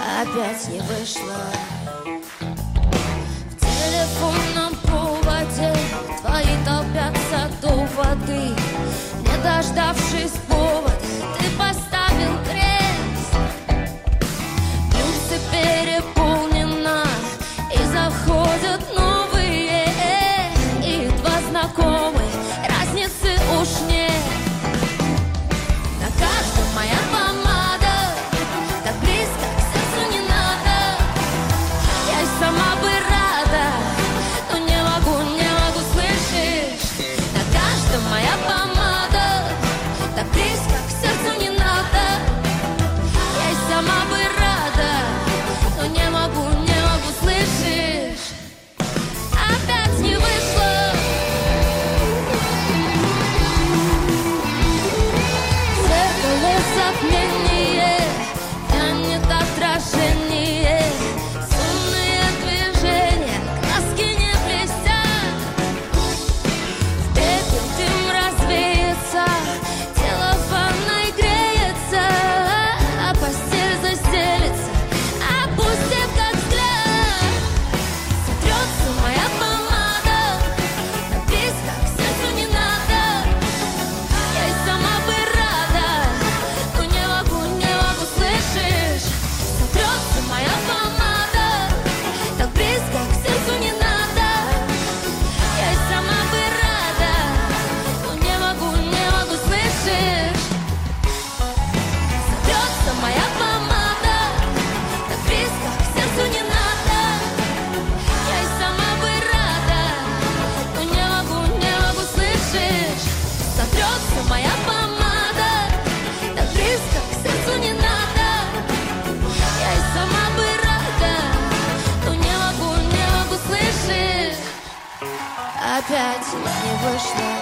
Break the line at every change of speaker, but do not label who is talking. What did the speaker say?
опять не вышло. В телефонном проводе твои толпятся до воды. Не дождавшись повода, ты поставил крест. Блюдце переполнено, и заходят новые, и едва знакомые, разницы уж нет. На каждом моя помада, так близко к сердцу не надо. Я и сама бы рада, но не могу, слышишь? На каждом моя помада, так близко к сердцу не надо. Я и сама бы рада, но не могу, слышишь? Опять не вышло. Затмение, тянет отражение, сумные движения, краски не блестят. В пепел дым развеется, тело в ванной греется, а постель застелится, опустив как взгляд. Сотрется моя помада, так близко к сердцу не надо. Я и сама бы рада, но не могу, слышишь? Сотрется моя помада, так близко к сердцу не надо. Я и сама бы рада, но не могу, слышишь? Сотрется моя помада, так близко к сердцу не надо. Я и сама бы рада, но не могу, слышишь? Сотрется моя помада, так близко к сердцу не надо. Я и сама бы рада, но не могу, слышишь? Опять не вышло.